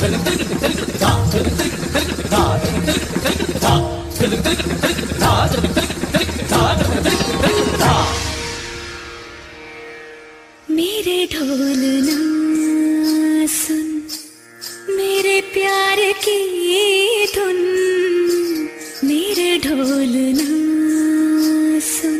मेरे ढोल ना सुन, मेरे प्यार की धुन, मेरे ढोल ना सुन।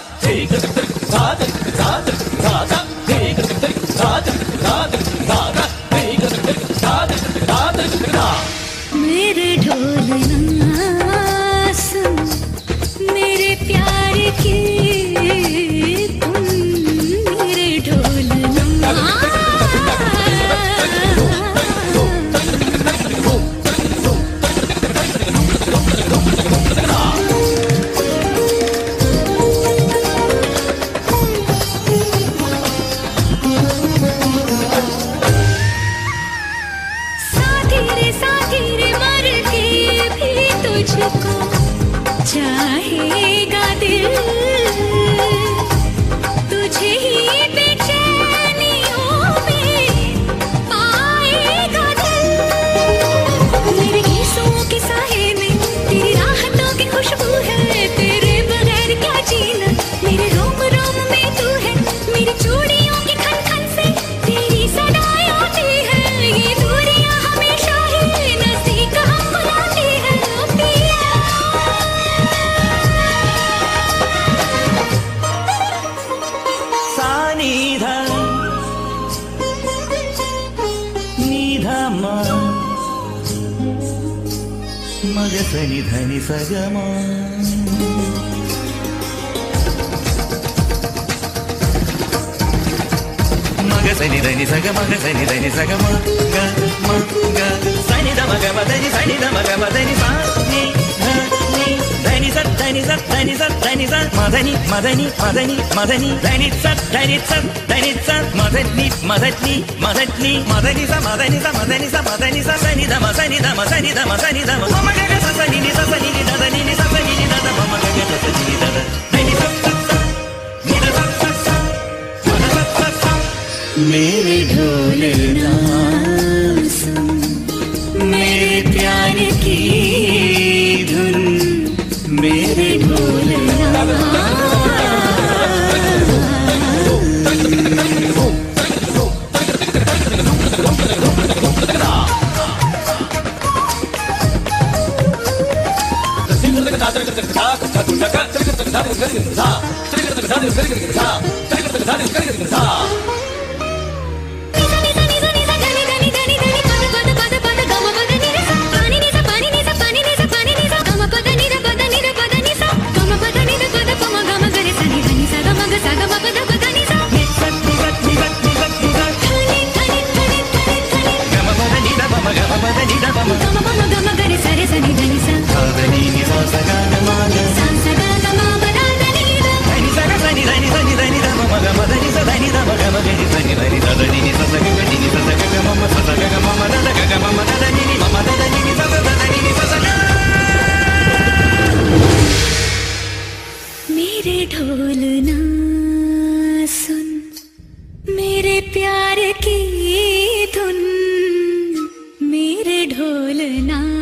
मेरे ढोल ना सुन, मेरे प्यार की धुन, मेरे ढोल ना। साथी रे मर के भी तुझको चाहेगा दिल, तुझे ही बेचैनियों में पाएगा दिल। मेरे गीतों के साए में तेरी राहतों की खुशबू है, तेरे बगैर क्या जीना। मेरे रोम रोम में तू है, मेरी चूड़ियों की खन खन से तेरी सदाएं आती है। ये दूरियां हमेशा ही नजदीक हम बुलाती है। ओ पिया सानिधा निधा मा मग सनि धनि सगमा मग सनि धनि सग मग सनि धनि सग म ग म ग सनि ध मग म धनि सनि ध मग म धनि सा नि ध नि धनि स धनि स धनि स धनि स मधनि मधनि मधनि मधनि धनि स धनि स धनि स मधनि मधनि मधनि मधनि स मधनि स मधनि स मधनि स सनि ध म सनि ध म सनि ध म सनि ध म म ग ग स सनि नि स सनि नि ध ध नि नि स सनि नि ध ध म म ग ग स सनि नि ध ध धनि स स स नि ध स स स म ध स स स। मेरे ढोल ना सुन, मेरे प्यार की धुन, मेरे ढोल ना। मेरे ढोल ना सुन, मेरे प्यार की धुन, मेरे ढोल ना।